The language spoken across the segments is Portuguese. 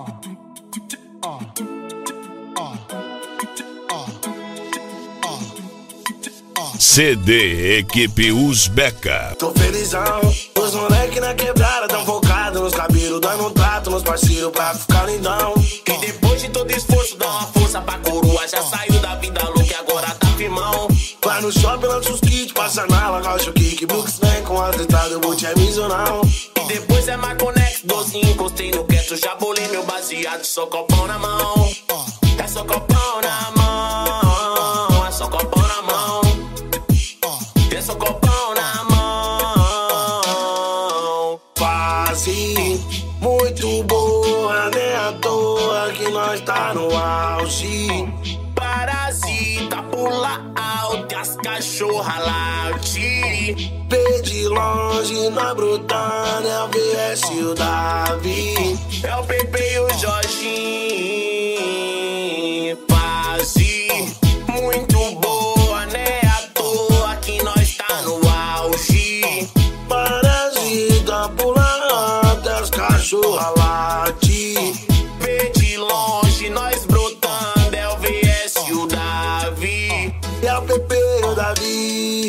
CD Equipe Uzbeca. Tô felizão, os moleque na quebrada tão focado nos cabelos, dando um trato nos parceiros pra ficar lindão. E depois de todo esforço, dá uma força pra coroa. Já saiu da vida louca e agora tá firmão. Vai no shopping, lança os kits, passa na lagosta o kick. Brooks vem com as entradas, eu vou te avisar. E depois é Marconex, dozinho, encostei no quieto. Já bolei meu baseado, só copão na mão. É só copão na mão, é só copão na mão. É só copão na mão. Fase muito boa, nem à toa que nós tá no auge. Parasita, pula alto e as cachorra late. Vê de longe, nós brotando, é o VS e o Davi. É o Pepe e o Jorginho. Fase muito boa, né? À toa que nós tá no auge. Parasita, pula alto, é os cachorra late. Vê de longe, nós brotando. É o VS e o Davi. É o Pepe e o Davi.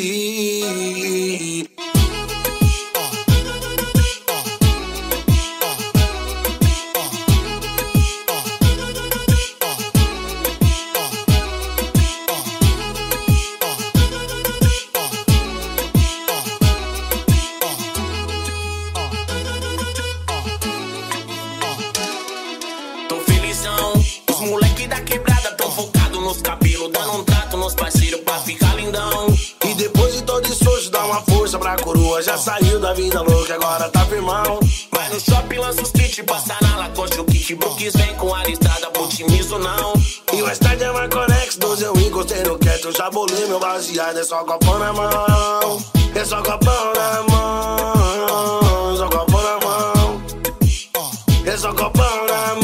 Tô felizão, os moleque da quebrada tão focado nos cabelos, dando um trato nos parceiros pra ficar lindão. E depois de todo esforço, dá uma força pra coroa. Já saiu da vida louca, agora tá firmão. Vai no shopping, lança os kits, passa na lacoste o kick. Brooks vem com a listrada, otimizo não. E o estádio é Marconex, 12 eu encostei no quieto. Já bolei meu baseado, é só copão na mão. É só copão na mão, só copão na mão. É só copão na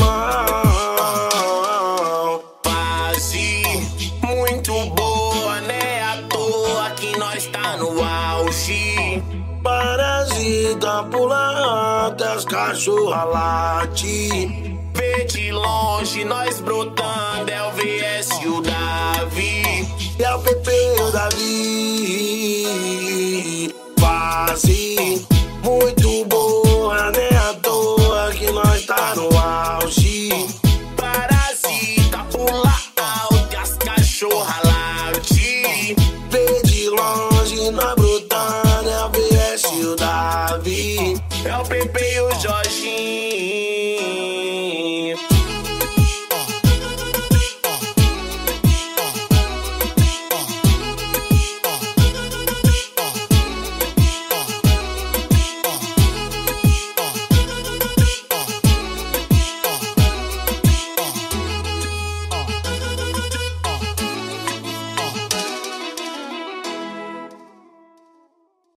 mão. Fase muito boa, né? À toa que nós tá no auge. Parasita, pula até os cachorra late. Vê de longe, nós brotando. É o VS e o Davi. É o Pepe e o Davi. Fase